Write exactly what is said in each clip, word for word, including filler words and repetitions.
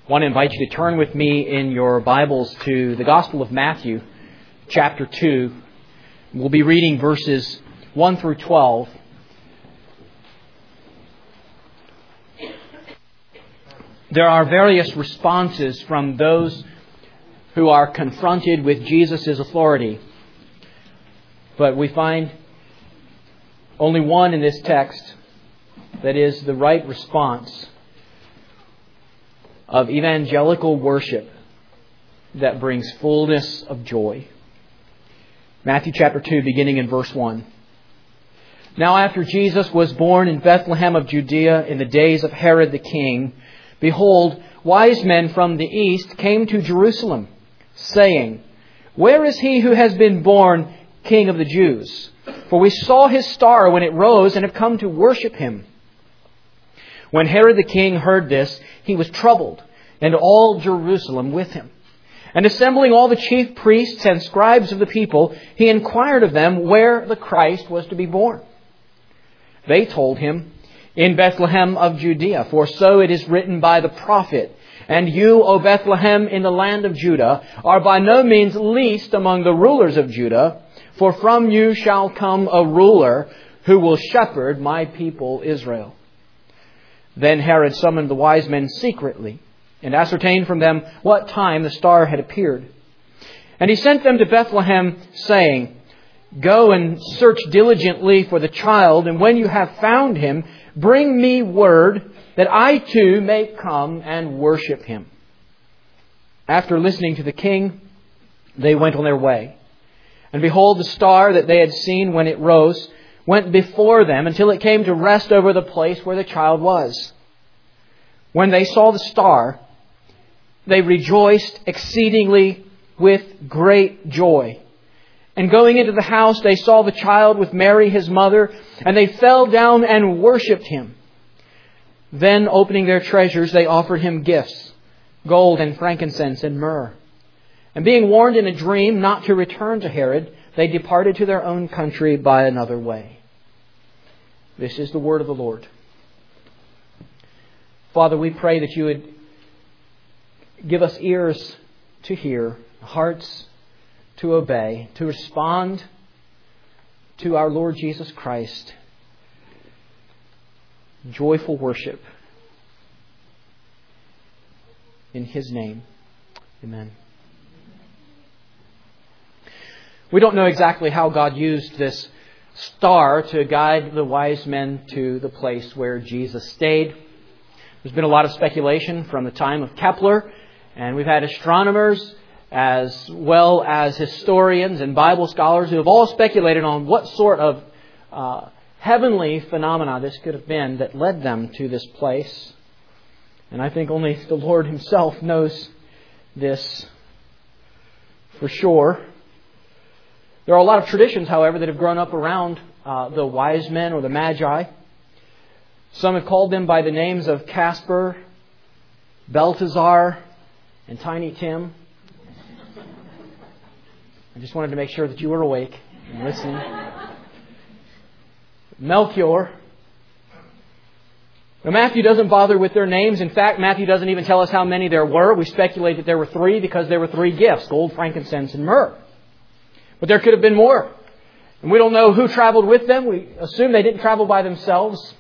I want to invite you to turn with me in your Bibles to the Gospel of Matthew, chapter two. We'll be reading verses one through twelve. There are various responses from those who are confronted with Jesus' authority. But we find only one in this text that is the right response of evangelical worship that brings fullness of joy. Matthew chapter two, beginning in verse one. Now after Jesus was born in Bethlehem of Judea in the days of Herod the king, behold, wise men from the east came to Jerusalem, saying, Where is he who has been born King of the Jews? For we saw his star when it rose and have come to worship him. When Herod the king heard this, he was troubled, and all Jerusalem with him. And assembling all the chief priests and scribes of the people, he inquired of them where the Christ was to be born. They told him, In Bethlehem of Judea, for so it is written by the prophet, And you, O Bethlehem, in the land of Judah, are by no means least among the rulers of Judah, for from you shall come a ruler who will shepherd my people Israel. Then Herod summoned the wise men secretly and ascertained from them what time the star had appeared. And he sent them to Bethlehem, saying, Go and search diligently for the child, and when you have found him, bring me word that I too may come and worship him. After listening to the king, they went on their way. And behold, the star that they had seen when it rose went before them until it came to rest over the place where the child was. When they saw the star, they rejoiced exceedingly with great joy. And going into the house, they saw the child with Mary his mother, and they fell down and worshipped him. Then, opening their treasures, they offered him gifts, gold and frankincense and myrrh. And being warned in a dream not to return to Herod, they departed to their own country by another way. This is the word of the Lord. Father, we pray that you would give us ears to hear, hearts to obey, to respond to our Lord Jesus Christ. Joyful worship. In His name, amen. We don't know exactly how God used this star to guide the wise men to the place where Jesus stayed. There's been a lot of speculation from the time of Kepler, and we've had astronomers as well as historians and Bible scholars who have all speculated on what sort of uh, heavenly phenomena this could have been that led them to this place. And I think only the Lord Himself knows this for sure. There are a lot of traditions, however, that have grown up around uh, the wise men or the Magi. Some have called them by the names of Casper, Belteshazzar, and Tiny Tim. I just wanted to make sure that you were awake and listening. Melchior. Now, Matthew doesn't bother with their names. In fact, Matthew doesn't even tell us how many there were. We speculate that there were three because there were three gifts, gold, frankincense, and myrrh. But there could have been more. And we don't know who traveled with them. We assume they didn't travel by themselves.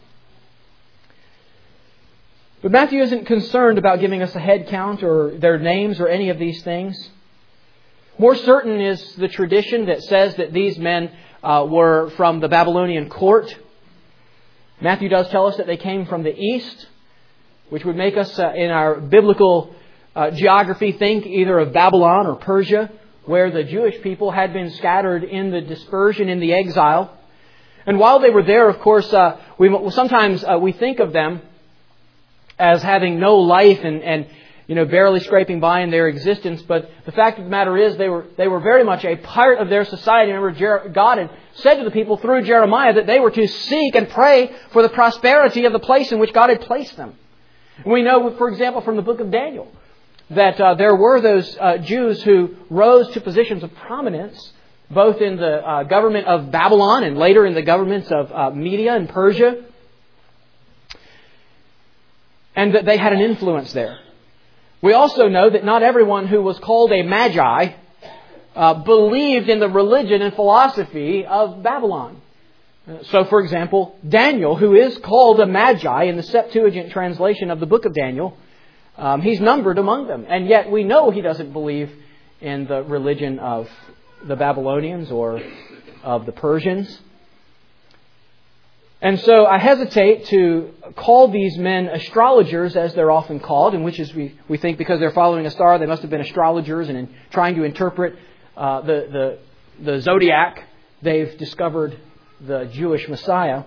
But Matthew isn't concerned about giving us a head count or their names or any of these things. More certain is the tradition that says that these men uh, were from the Babylonian court. Matthew does tell us that they came from the east, which would make us, uh, in our biblical uh, geography, think either of Babylon or Persia, where the Jewish people had been scattered in the dispersion, in the exile. And while they were there, of course, uh, we sometimes uh, we think of them as having no life and, and you know barely scraping by in their existence. But the fact of the matter is, they were they were very much a part of their society. Remember, Jer- God had said to the people through Jeremiah that they were to seek and pray for the prosperity of the place in which God had placed them. And we know, for example, from the book of Daniel, that uh, there were those uh, Jews who rose to positions of prominence, both in the uh, government of Babylon and later in the governments of uh, Media and Persia. And that they had an influence there. We also know that not everyone who was called a magi uh, believed in the religion and philosophy of Babylon. So, for example, Daniel, who is called a magi in the Septuagint translation of the book of Daniel, um, he's numbered among them. And yet we know he doesn't believe in the religion of the Babylonians or of the Persians. And so I hesitate to call these men astrologers, as they're often called, in which is we, we think because they're following a star, they must have been astrologers, and in trying to interpret uh, the, the, the zodiac, they've discovered the Jewish Messiah.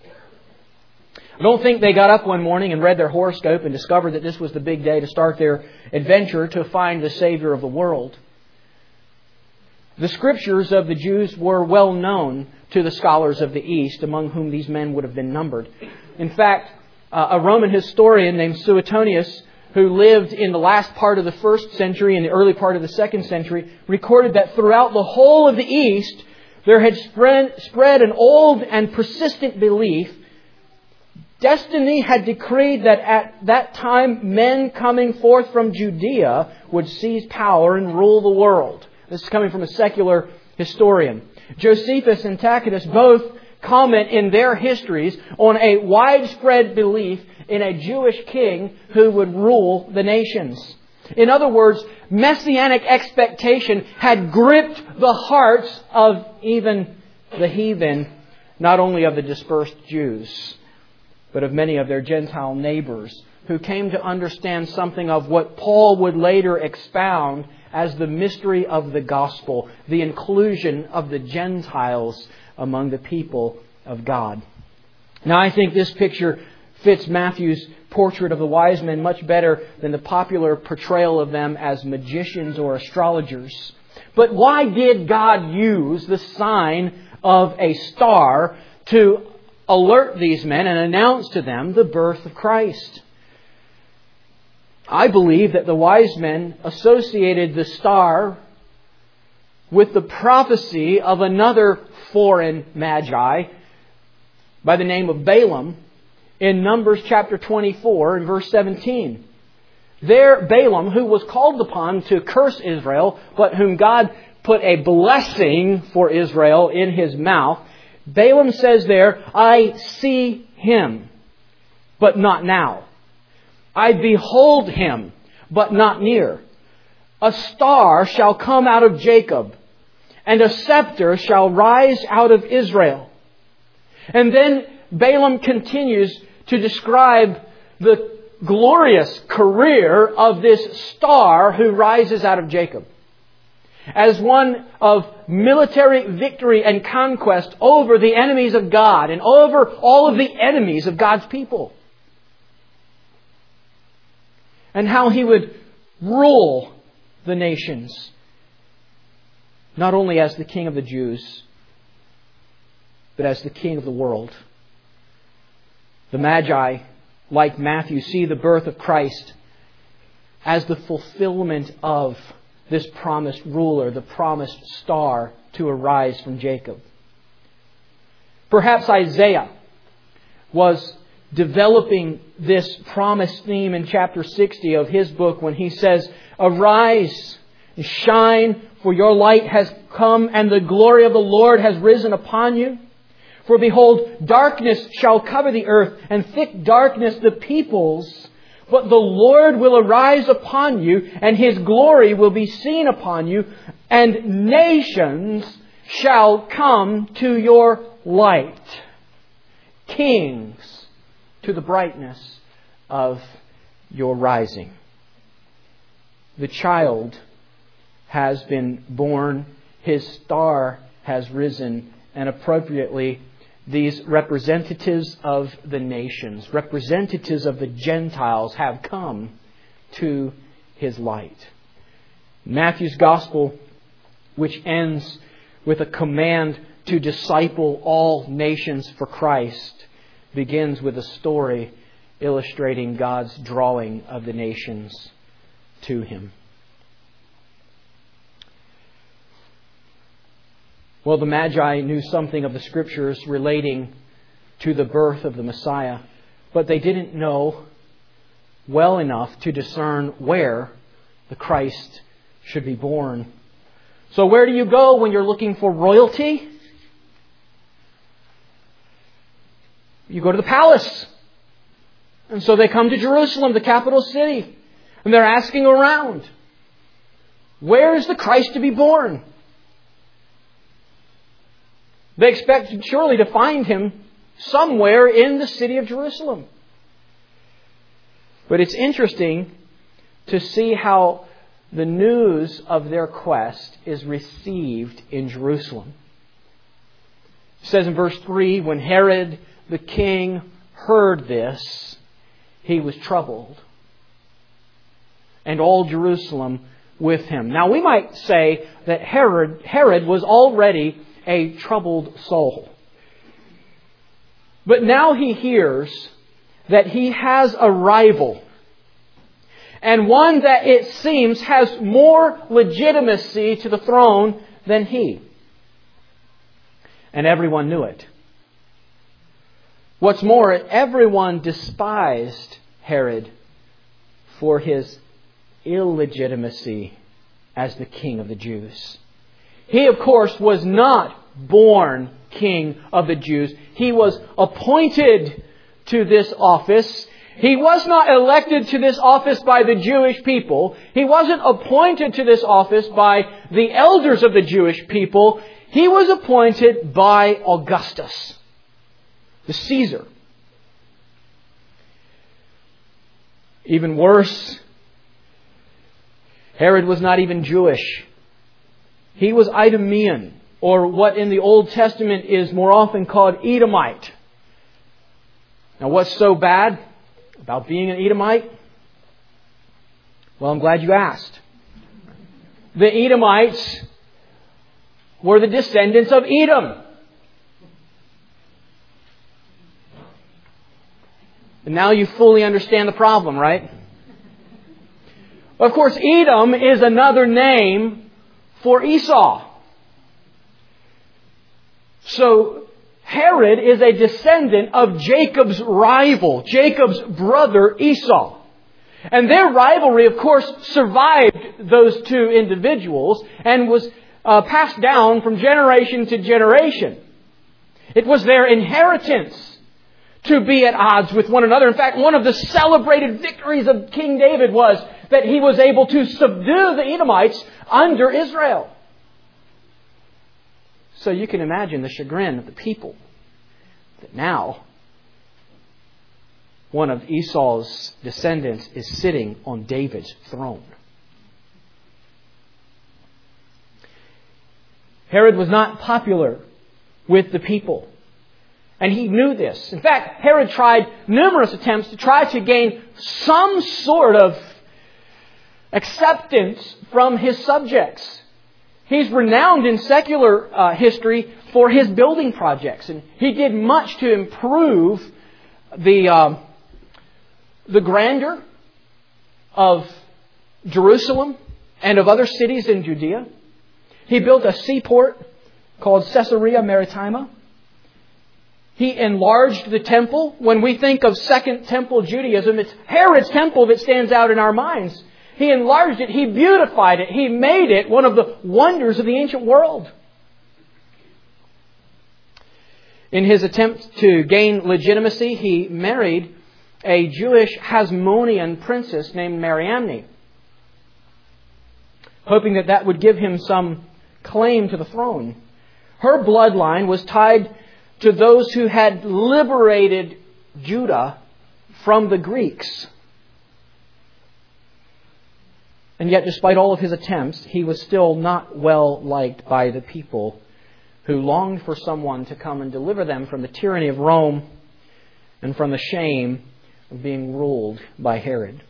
I don't think they got up one morning and read their horoscope and discovered that this was the big day to start their adventure to find the Savior of the world. The Scriptures of the Jews were well known to the scholars of the East, among whom these men would have been numbered. In fact, uh, a Roman historian named Suetonius, who lived in the last part of the first century and the early part of the second century, recorded that throughout the whole of the East, there had spread, spread an old and persistent belief. Destiny had decreed that at that time men coming forth from Judea would seize power and rule the world. This is coming from a secular historian. Josephus and Tacitus both comment in their histories on a widespread belief in a Jewish king who would rule the nations. In other words, messianic expectation had gripped the hearts of even the heathen, not only of the dispersed Jews, but of many of their Gentile neighbors, who came to understand something of what Paul would later expound as the mystery of the gospel, the inclusion of the Gentiles among the people of God. Now, I think this picture fits Matthew's portrait of the wise men much better than the popular portrayal of them as magicians or astrologers. But why did God use the sign of a star to alert these men and announce to them the birth of Christ? I believe that the wise men associated the star with the prophecy of another foreign magi by the name of Balaam in Numbers chapter twenty-four and verse seventeen. There, Balaam, who was called upon to curse Israel, but whom God put a blessing for Israel in his mouth, Balaam says there, I see him, but not now. I behold him, but not near. A star shall come out of Jacob, and a scepter shall rise out of Israel. And then Balaam continues to describe the glorious career of this star who rises out of Jacob as one of military victory and conquest over the enemies of God and over all of the enemies of God's people. And how he would rule the nations, not only as the King of the Jews, but as the King of the world. The Magi, like Matthew, see the birth of Christ as the fulfillment of this promised ruler, the promised star to arise from Jacob. Perhaps Isaiah was developing this promised theme in chapter sixty of his book when he says, Arise, and shine, for your light has come, and the glory of the Lord has risen upon you. For behold, darkness shall cover the earth, and thick darkness the peoples. But the Lord will arise upon you, and His glory will be seen upon you, and nations shall come to your light. Kings to the brightness of your rising. The child has been born, His star has risen, and appropriately, these representatives of the nations, representatives of the Gentiles have come to His light. Matthew's Gospel, which ends with a command to disciple all nations for Christ, begins with a story illustrating God's drawing of the nations to Him. Well, the Magi knew something of the Scriptures relating to the birth of the Messiah, but they didn't know well enough to discern where the Christ should be born. So where do you go when you're looking for royalty? You go to the palace. And so they come to Jerusalem, the capital city. And they're asking around, where is the Christ to be born? They expect surely to find Him somewhere in the city of Jerusalem. But it's interesting to see how the news of their quest is received in Jerusalem. It says in verse three, when Herod the king heard this, he was troubled, and all Jerusalem with him. Now we might say that Herod, Herod was already a troubled soul. But now he hears that he has a rival, and one that it seems has more legitimacy to the throne than he. And everyone knew it. What's more, everyone despised Herod for his illegitimacy as the king of the Jews. He, of course, was not born king of the Jews. He was appointed to this office. He was not elected to this office by the Jewish people. He wasn't appointed to this office by the elders of the Jewish people. He was appointed by Augustus, the Caesar. Even worse, Herod was not even Jewish. He was Idumean, or what in the Old Testament is more often called Edomite. Now, what's so bad about being an Edomite? Well, I'm glad you asked. The Edomites were the descendants of Edom. And now you fully understand the problem, right? Of course, Edom is another name for Esau. So Herod is a descendant of Jacob's rival, Jacob's brother Esau. And their rivalry, of course, survived those two individuals and was uh, passed down from generation to generation. It was their inheritance to be at odds with one another. In fact, one of the celebrated victories of King David was that he was able to subdue the Edomites under Israel. So you can imagine the chagrin of the people that now one of Esau's descendants is sitting on David's throne. Herod was not popular with the people, and he knew this. In fact, Herod tried numerous attempts to try to gain some sort of acceptance from his subjects. He's renowned in secular uh, history for his building projects, and he did much to improve the uh, the grandeur of Jerusalem and of other cities in Judea. He built a seaport called Caesarea Maritima. He enlarged the temple. When we think of Second Temple Judaism, it's Herod's temple that stands out in our minds. He enlarged it. He beautified it. He made it one of the wonders of the ancient world. In his attempt to gain legitimacy, he married a Jewish Hasmonean princess named Mariamne, hoping that that would give him some claim to the throne. Her bloodline was tied to those who had liberated Judah from the Greeks. And yet, despite all of his attempts, he was still not well liked by the people, who longed for someone to come and deliver them from the tyranny of Rome and from the shame of being ruled by Herod.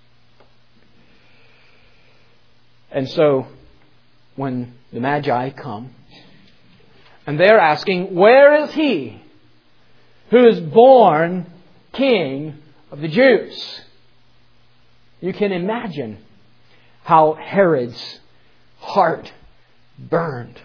And so, when the Magi come, and they're asking, where is he who is born King of the Jews? You can imagine how Herod's heart burned.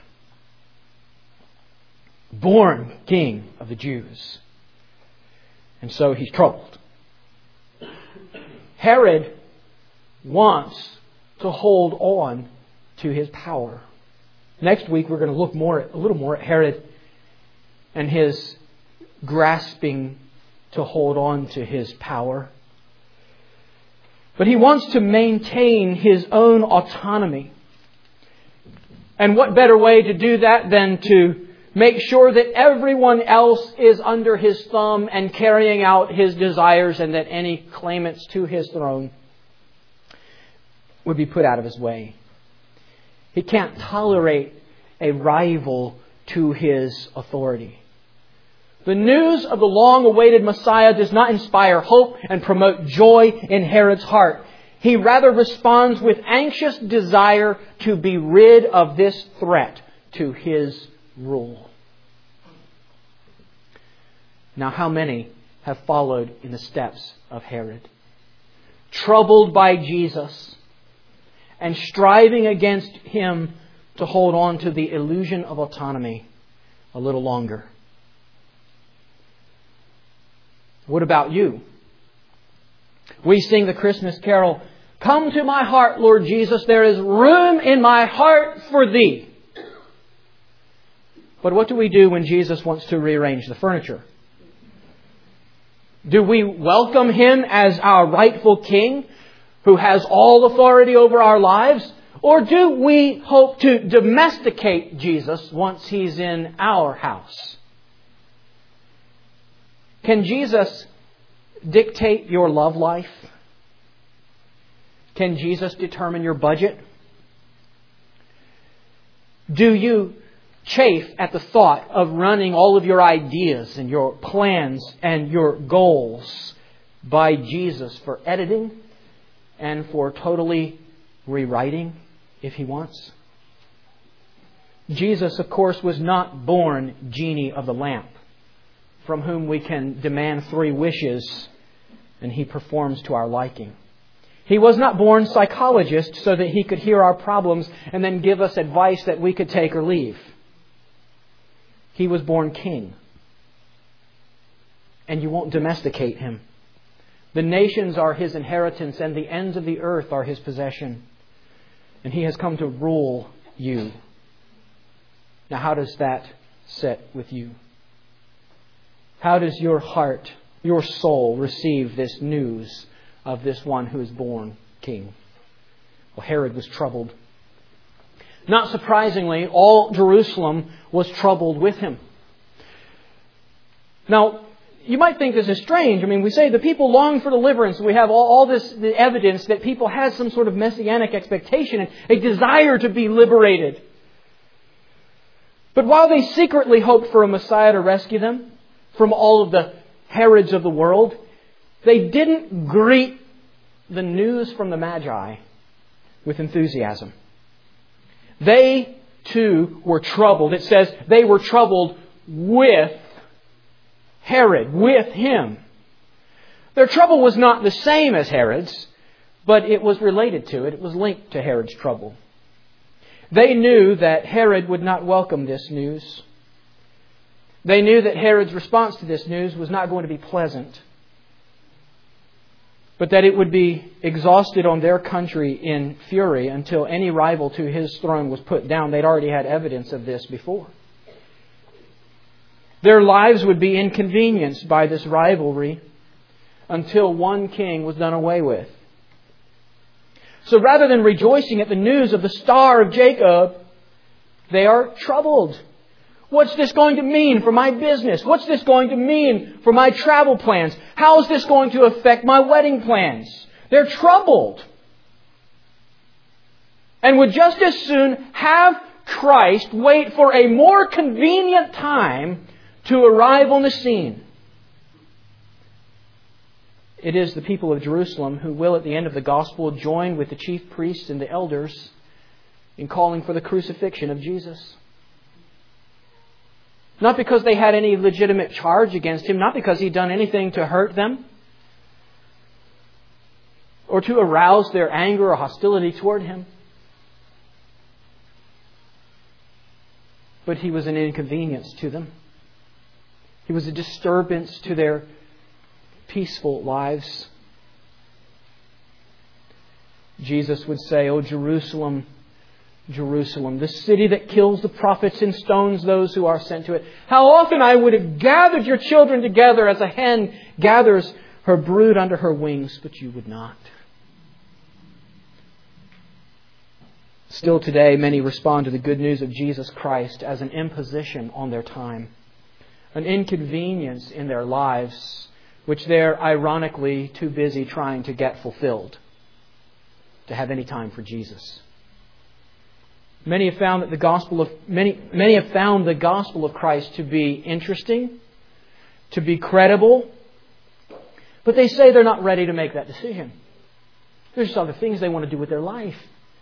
Born King of the Jews. And so he's troubled. Herod wants to hold on to his power. Next week we're going to look more, a little more at Herod and his grasping to hold on to his power. But he wants to maintain his own autonomy. And what better way to do that than to make sure that everyone else is under his thumb and carrying out his desires, and that any claimants to his throne would be put out of his way. He can't tolerate a rival to his authority. The news of the long-awaited Messiah does not inspire hope and promote joy in Herod's heart. He rather responds with anxious desire to be rid of this threat to his rule. Now, how many have followed in the steps of Herod? Troubled by Jesus and striving against Him to hold on to the illusion of autonomy a little longer. What about you? We sing the Christmas carol, "Come to my heart, Lord Jesus, there is room in my heart for Thee." But what do we do when Jesus wants to rearrange the furniture? Do we welcome Him as our rightful King who has all authority over our lives? Or do we hope to domesticate Jesus once He's in our house? Can Jesus dictate your love life? Can Jesus determine your budget? Do you chafe at the thought of running all of your ideas and your plans and your goals by Jesus for editing and for totally rewriting if He wants? Jesus, of course, was not born genie of the lamp, from whom we can demand three wishes and He performs to our liking. He was not born psychologist so that He could hear our problems and then give us advice that we could take or leave. He was born King. And you won't domesticate Him. The nations are His inheritance and the ends of the earth are His possession. And He has come to rule you. Now, how does that sit with you? How does your heart, your soul, receive this news of this one who is born King? Well, Herod was troubled. Not surprisingly, all Jerusalem was troubled with him. Now, you might think this is strange. I mean, we say the people long for deliverance. We have all, all this the evidence that people had some sort of messianic expectation and a desire to be liberated. But while they secretly hoped for a Messiah to rescue them from all of the Herods of the world, they didn't greet the news from the Magi with enthusiasm. They too were troubled. It says they were troubled with Herod, with him. Their trouble was not the same as Herod's, but it was related to it. It was linked to Herod's trouble. They knew that Herod would not welcome this news. They knew that Herod's response to this news was not going to be pleasant, but that it would be exhausted on their country in fury until any rival to his throne was put down. They'd already had evidence of this before. Their lives would be inconvenienced by this rivalry until one king was done away with. So rather than rejoicing at the news of the Star of Jacob, they are troubled. What's this going to mean for my business? What's this going to mean for my travel plans? How is this going to affect my wedding plans? They're troubled. And would just as soon have Christ wait for a more convenient time to arrive on the scene. It is the people of Jerusalem who will, at the end of the gospel, join with the chief priests and the elders in calling for the crucifixion of Jesus. Not because they had any legitimate charge against Him, not because He'd done anything to hurt them or to arouse their anger or hostility toward Him. But He was an inconvenience to them. He was a disturbance to their peaceful lives. Jesus would say, "O Jerusalem, Jerusalem, the city that kills the prophets and stones those who are sent to it. How often I would have gathered your children together as a hen gathers her brood under her wings, but you would not." Still today, many respond to the good news of Jesus Christ as an imposition on their time, an inconvenience in their lives, which they're ironically too busy trying to get fulfilled to have any time for Jesus. Many have found that the gospel of many many have found the gospel of Christ to be interesting, to be credible, but they say they're not ready to make that decision. There's just other things they want to do with their life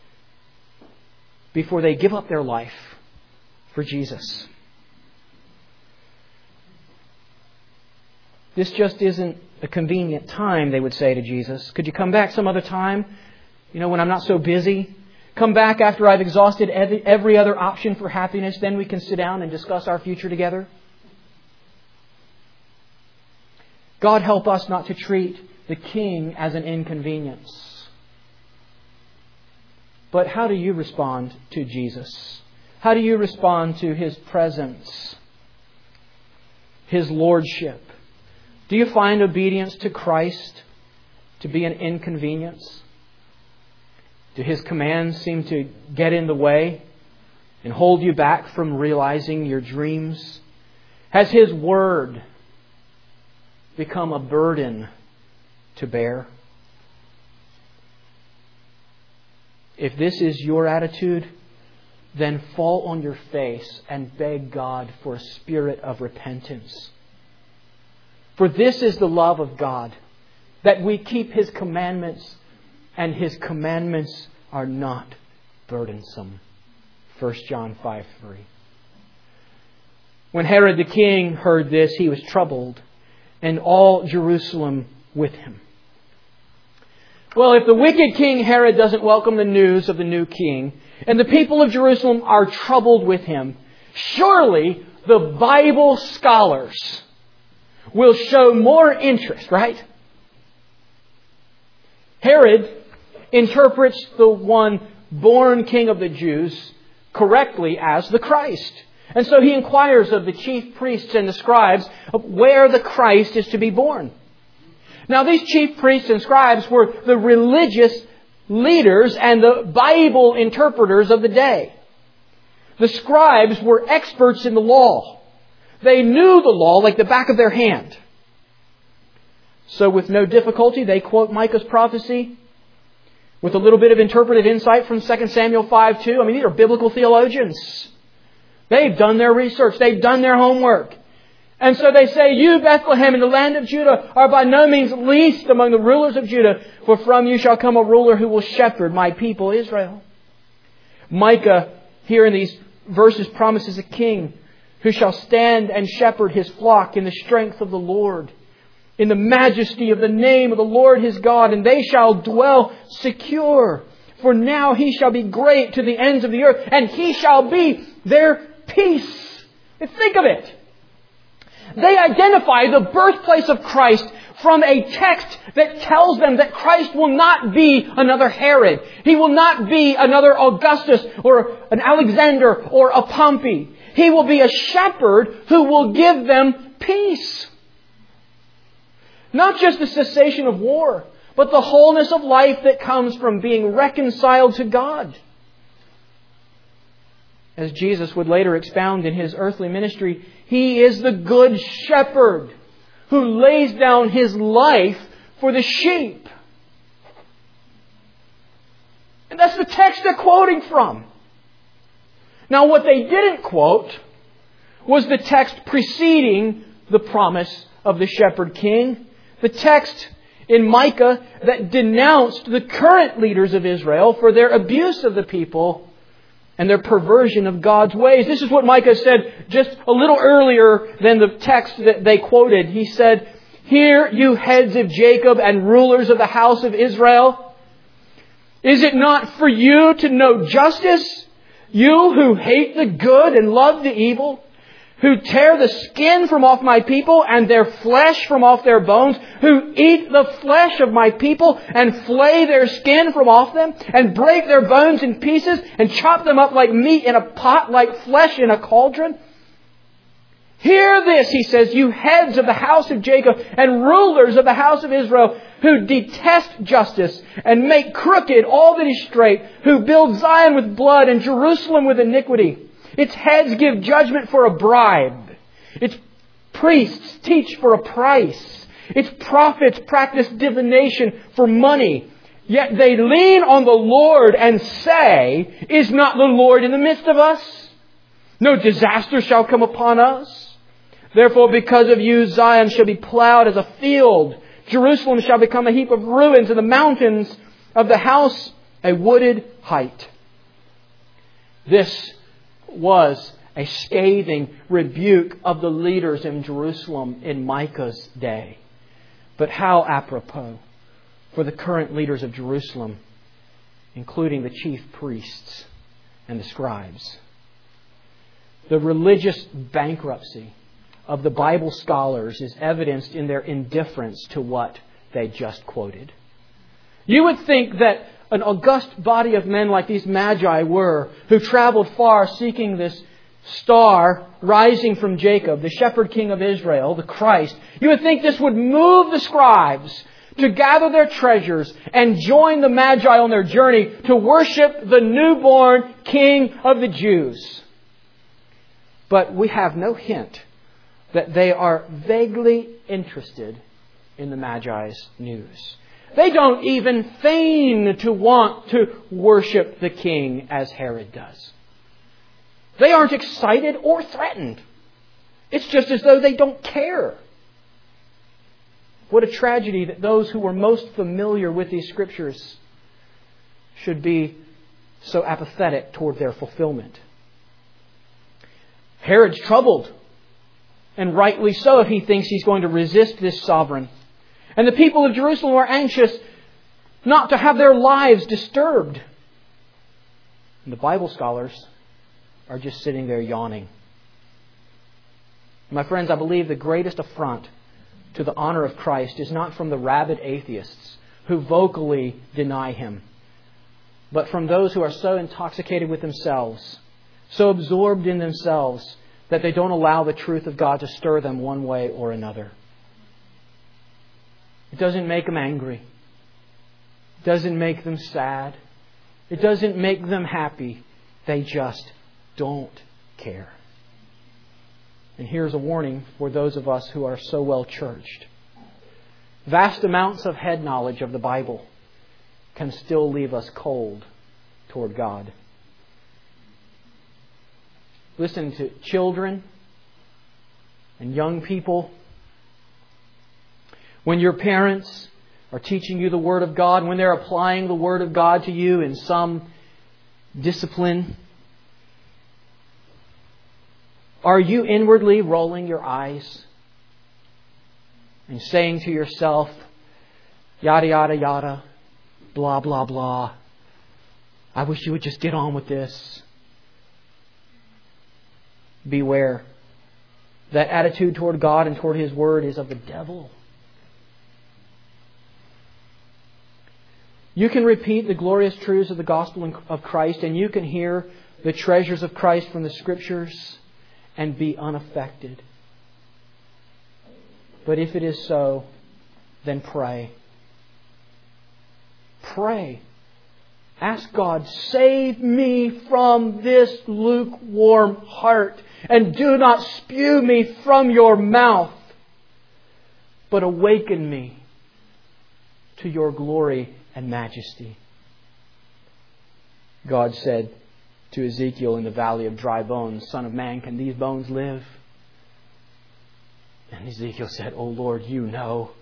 before they give up their life for Jesus. This just isn't a convenient time, they would say to Jesus. Could you come back some other time? You know, when I'm not so busy? Come back after I've exhausted every, every other option for happiness. Then we can sit down and discuss our future together. God help us not to treat the King as an inconvenience. But how do you respond to Jesus? How do you respond to His presence? His Lordship? Do you find obedience to Christ to be an inconvenience? Do His commands seem to get in the way and hold you back from realizing your dreams? Has His Word become a burden to bear? If this is your attitude, then fall on your face and beg God for a spirit of repentance. For this is the love of God, that we keep His commandments, and His commandments are not burdensome. First John five three. When Herod the king heard this, he was troubled, and all Jerusalem with him. Well, if the wicked King Herod doesn't welcome the news of the new king, and the people of Jerusalem are troubled with him, surely the Bible scholars will show more interest, right? Herod interprets the one born king of the Jews correctly as the Christ. And so he inquires of the chief priests and the scribes of where the Christ is to be born. Now, these chief priests and scribes were the religious leaders and the Bible interpreters of the day. The scribes were experts in the law. They knew the law like the back of their hand. So with no difficulty, they quote Micah's prophecy with a little bit of interpretive insight from Second Samuel five two. I mean, these are biblical theologians. They've done their research. They've done their homework. And so they say, "You, Bethlehem, in the land of Judah, are by no means least among the rulers of Judah, for from you shall come a ruler who will shepherd my people Israel." Micah, here in these verses, promises a king who shall stand and shepherd his flock in the strength of the Lord, in the majesty of the name of the Lord his God, and they shall dwell secure. For now he shall be great to the ends of the earth, and he shall be their peace. And think of it. They identify the birthplace of Christ from a text that tells them that Christ will not be another Herod. He will not be another Augustus or an Alexander or a Pompey. He will be a shepherd who will give them peace. Not just the cessation of war, but the wholeness of life that comes from being reconciled to God. As Jesus would later expound in His earthly ministry, He is the good shepherd who lays down His life for the sheep. And that's the text they're quoting from. Now, what they didn't quote was the text preceding the promise of the shepherd king. The text in Micah that denounced the current leaders of Israel for their abuse of the people and their perversion of God's ways. This is what Micah said just a little earlier than the text that they quoted. He said, "Hear, you heads of Jacob and rulers of the house of Israel. Is it not for you to know justice? You who hate the good and love the evil, who tear the skin from off my people and their flesh from off their bones, who eat the flesh of my people and flay their skin from off them and break their bones in pieces and chop them up like meat in a pot, like flesh in a cauldron. Hear this, he says, you heads of the house of Jacob and rulers of the house of Israel, who detest justice and make crooked all that is straight, who build Zion with blood and Jerusalem with iniquity. Its heads give judgment for a bribe. Its priests teach for a price. Its prophets practice divination for money. Yet they lean on the Lord and say, is not the Lord in the midst of us? No disaster shall come upon us. Therefore, because of you, Zion shall be plowed as a field. Jerusalem shall become a heap of ruins, and the mountains of the house a wooded height. This was a scathing rebuke of the leaders in Jerusalem in Micah's day. But how apropos for the current leaders of Jerusalem, including the chief priests and the scribes. The religious bankruptcy of the Bible scholars is evidenced in their indifference to what they just quoted. You would think that an august body of men like these magi were, who traveled far seeking this star rising from Jacob, the shepherd king of Israel, the Christ, you would think this would move the scribes to gather their treasures and join the magi on their journey to worship the newborn King of the Jews. But we have no hint that they are vaguely interested in the Magi's news. They don't even feign to want to worship the king as Herod does. They aren't excited or threatened. It's just as though they don't care. What a tragedy that those who were most familiar with these scriptures should be so apathetic toward their fulfillment. Herod's troubled. And rightly so, if he thinks he's going to resist this sovereign. And the people of Jerusalem are anxious not to have their lives disturbed. And the Bible scholars are just sitting there yawning. My friends, I believe the greatest affront to the honor of Christ is not from the rabid atheists who vocally deny Him, but from those who are so intoxicated with themselves, so absorbed in themselves, that they don't allow the truth of God to stir them one way or another. It doesn't make them angry. It doesn't make them sad. It doesn't make them happy. They just don't care. And here's a warning for those of us who are so well churched. Vast amounts of head knowledge of the Bible can still leave us cold toward God. Listen to children and young people. When your parents are teaching you the Word of God, when they're applying the Word of God to you in some discipline, are you inwardly rolling your eyes and saying to yourself, yada, yada, yada, blah, blah, blah, I wish you would just get on with this? Beware. That attitude toward God and toward His Word is of the devil. You can repeat the glorious truths of the gospel of Christ, and you can hear the treasures of Christ from the Scriptures and be unaffected. But if it is so, then pray. Pray. Ask God, save me from this lukewarm heart, and do not spew me from your mouth, but awaken me to your glory and majesty. God said to Ezekiel in the valley of dry bones, Son of man, can these bones live? And Ezekiel said, O Lord, you know.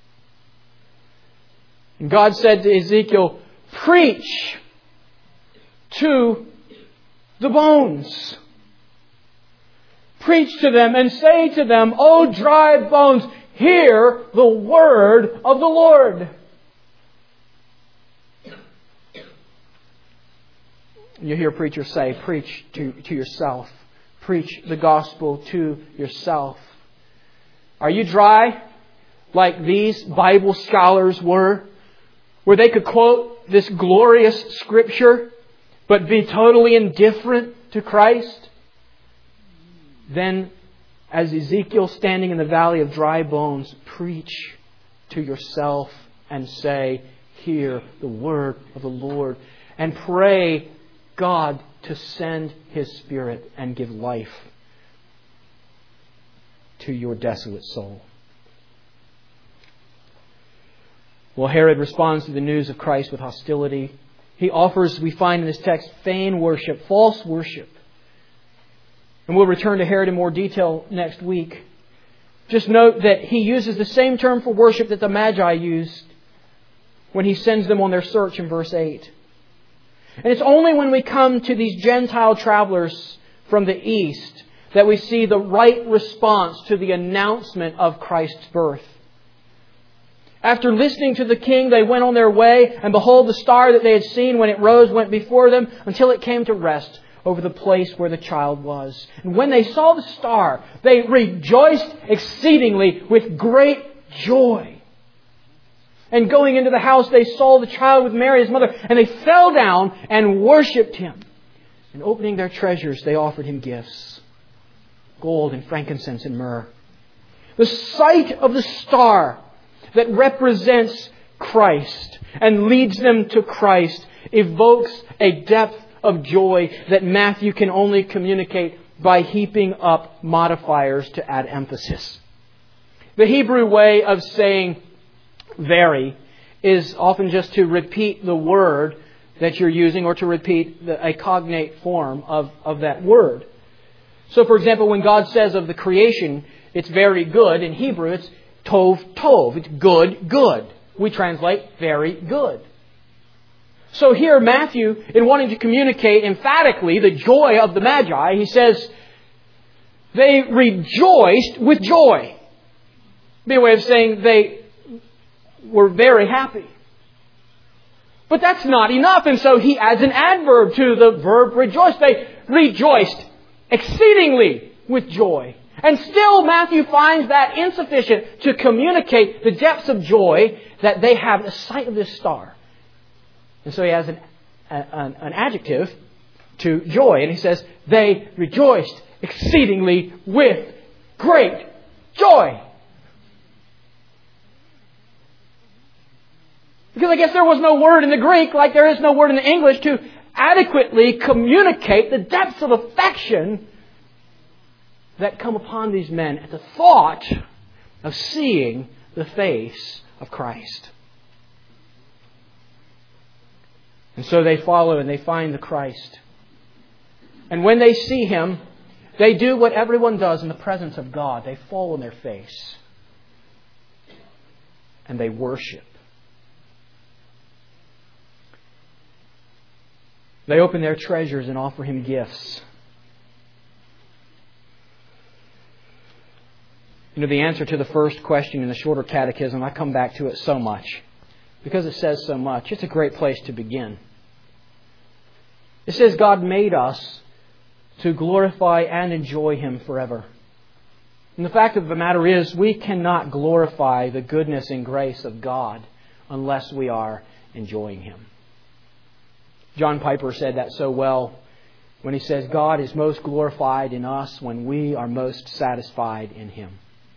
And God said to Ezekiel, preach to the bones. Preach to them and say to them, O dry bones, hear the word of the Lord. You hear preachers say, preach to, to yourself. preach the gospel to yourself. Are you dry like these Bible scholars were, where they could quote this glorious Scripture but be totally indifferent to Christ? Then, as Ezekiel standing in the valley of dry bones, preach to yourself and say, hear the word of the Lord. And pray God to send His Spirit and give life to your desolate soul. Well, Herod responds to the news of Christ with hostility. He offers, we find in this text, vain worship, false worship. And we'll return to Herod in more detail next week. Just note that he uses the same term for worship that the Magi used when he sends them on their search in verse eight. And it's only when we come to these Gentile travelers from the east that we see the right response to the announcement of Christ's birth. After listening to the king, they went on their way, and behold, the star that they had seen when it rose went before them until it came to rest over the place where the child was. And when they saw the star, they rejoiced exceedingly with great joy. And going into the house, they saw the child with Mary, his mother, and they fell down and worshipped Him. And opening their treasures, they offered Him gifts: gold and frankincense and myrrh. The sight of the star that represents Christ and leads them to Christ evokes a depth of joy that Matthew can only communicate by heaping up modifiers to add emphasis. The Hebrew way of saying very is often just to repeat the word that you're using, or to repeat the, a cognate form of, of that word. So, for example, when God says of the creation, it's very good, in Hebrew it's tov tov. It's good, good. We translate very good. So here Matthew, in wanting to communicate emphatically the joy of the Magi, he says, they rejoiced with joy. Be a way of saying they were very happy. But that's not enough, and so he adds an adverb to the verb rejoice. They rejoiced exceedingly with joy. And still Matthew finds that insufficient to communicate the depths of joy that they have at the sight of this star. And so he has an, an, an adjective to joy. And he says, they rejoiced exceedingly with great joy. Because I guess there was no word in the Greek, like there is no word in the English, to adequately communicate the depths of affection that come upon these men at the thought of seeing the face of Christ. And so they follow and they find the Christ. And when they see Him, they do what everyone does in the presence of God. They fall on their face. And they worship. They open their treasures and offer Him gifts. You know, the answer to the first question in the shorter catechism, I come back to it so much. Because it says so much. It's a great place to begin. It says God made us to glorify and enjoy Him forever. And the fact of the matter is, we cannot glorify the goodness and grace of God unless we are enjoying Him. John Piper said that so well when he says, God is most glorified in us when we are most satisfied in Him.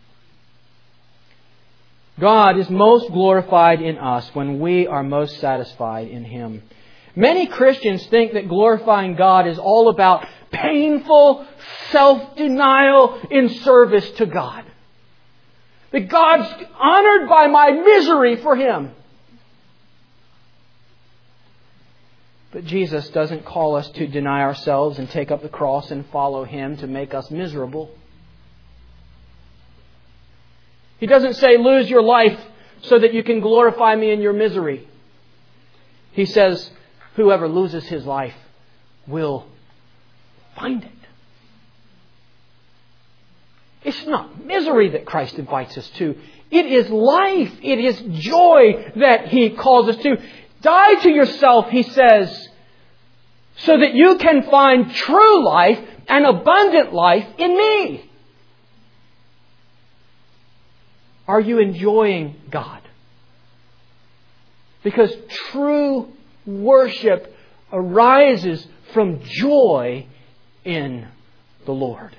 God is most glorified in us when we are most satisfied in Him. Many Christians think that glorifying God is all about painful self-denial in service to God. That God's honored by my misery for Him. But Jesus doesn't call us to deny ourselves and take up the cross and follow Him to make us miserable. He doesn't say, lose your life so that you can glorify me in your misery. He says, whoever loses his life will find it. It's not misery that Christ invites us to. It is life. It is joy that He calls us to. Die to yourself, He says, so that you can find true life and abundant life in me. Are you enjoying God? Because true worship arises from joy in the Lord.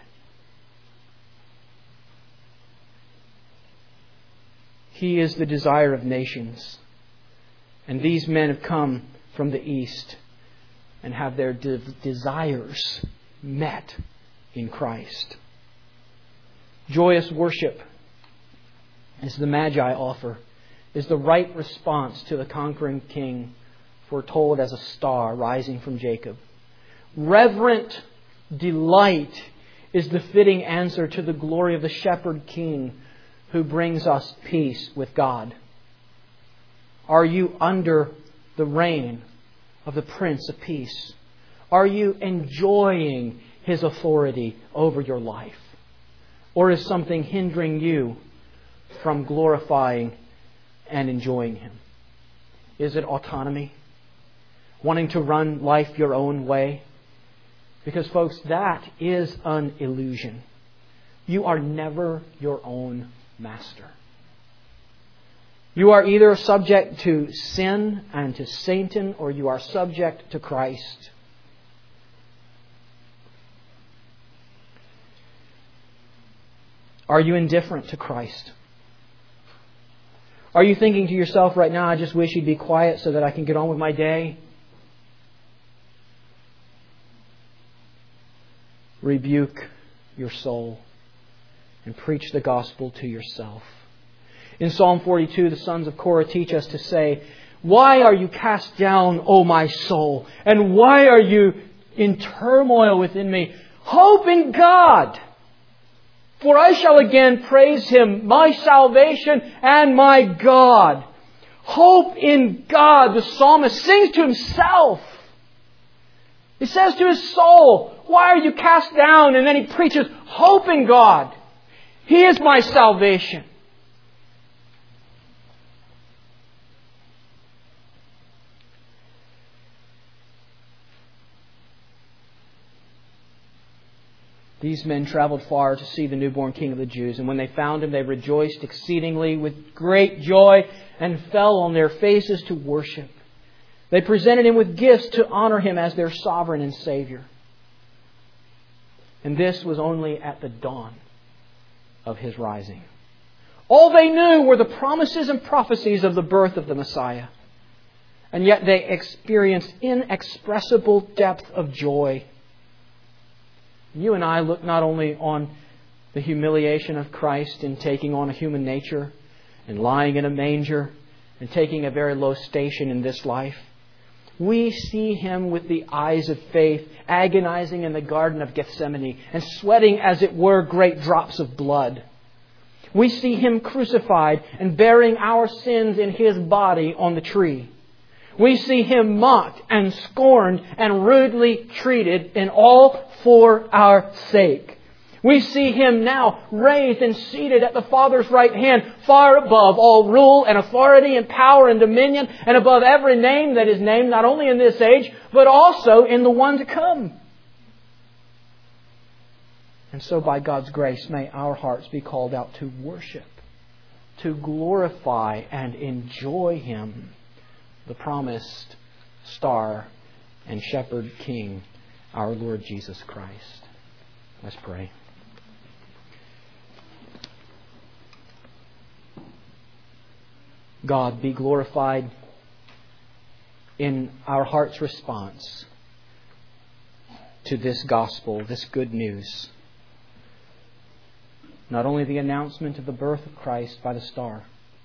He is the desire of nations. And these men have come from the east and have their de- desires met in Christ. Joyous worship, as the Magi offer, is the right response to the conquering King, foretold as a star rising from Jacob. Reverent delight is the fitting answer to the glory of the Shepherd King who brings us peace with God. Are you under the reign of the Prince of Peace? Are you enjoying His authority over your life? Or is something hindering you from glorifying and enjoying Him? Is it autonomy? Wanting to run life your own way? Because, folks, that is an illusion. You are never your own master. You are either subject to sin and to Satan, or you are subject to Christ. Are you indifferent to Christ? Are you thinking to yourself right now, I just wish He'd be quiet so that I can get on with my day? Rebuke your soul and preach the gospel to yourself. In Psalm forty-two, the sons of Korah teach us to say, "Why are you cast down, O my soul? And why are you in turmoil within me? Hope in God, for I shall again praise Him, my salvation and my God." Hope in God, the psalmist sings to himself. He says to his soul, "Why are you cast down?" And then he preaches, "Hope in God. He is my salvation." These men traveled far to see the newborn King of the Jews, and when they found Him, they rejoiced exceedingly with great joy and fell on their faces to worship. They presented Him with gifts to honor Him as their sovereign and Savior. And this was only at the dawn of His rising. All they knew were the promises and prophecies of the birth of the Messiah. And yet they experienced inexpressible depth of joy. You and I look not only on the humiliation of Christ in taking on a human nature and lying in a manger and taking a very low station in this life. We see Him with the eyes of faith, agonizing in the Garden of Gethsemane and sweating, as it were, great drops of blood. We see Him crucified and bearing our sins in His body on the tree. We see Him mocked and scorned and rudely treated, and all for our sake. We see Him now raised and seated at the Father's right hand, far above all rule and authority and power and dominion, and above every name that is named, not only in this age, but also in the one to come. And so by God's grace, may our hearts be called out to worship, to glorify and enjoy Him, the promised star and shepherd king, our Lord Jesus Christ. Let's pray. God, be glorified in our heart's response to this gospel, this good news. Not only the announcement of the birth of Christ by the star,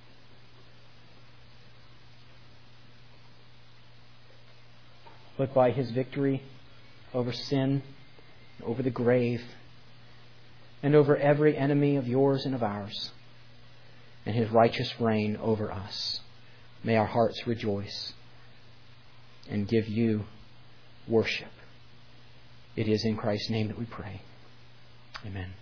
but by His victory over sin, over the grave, and over every enemy of yours and of ours, and His righteous reign over us. May our hearts rejoice and give You worship. It is in Christ's name that we pray. Amen.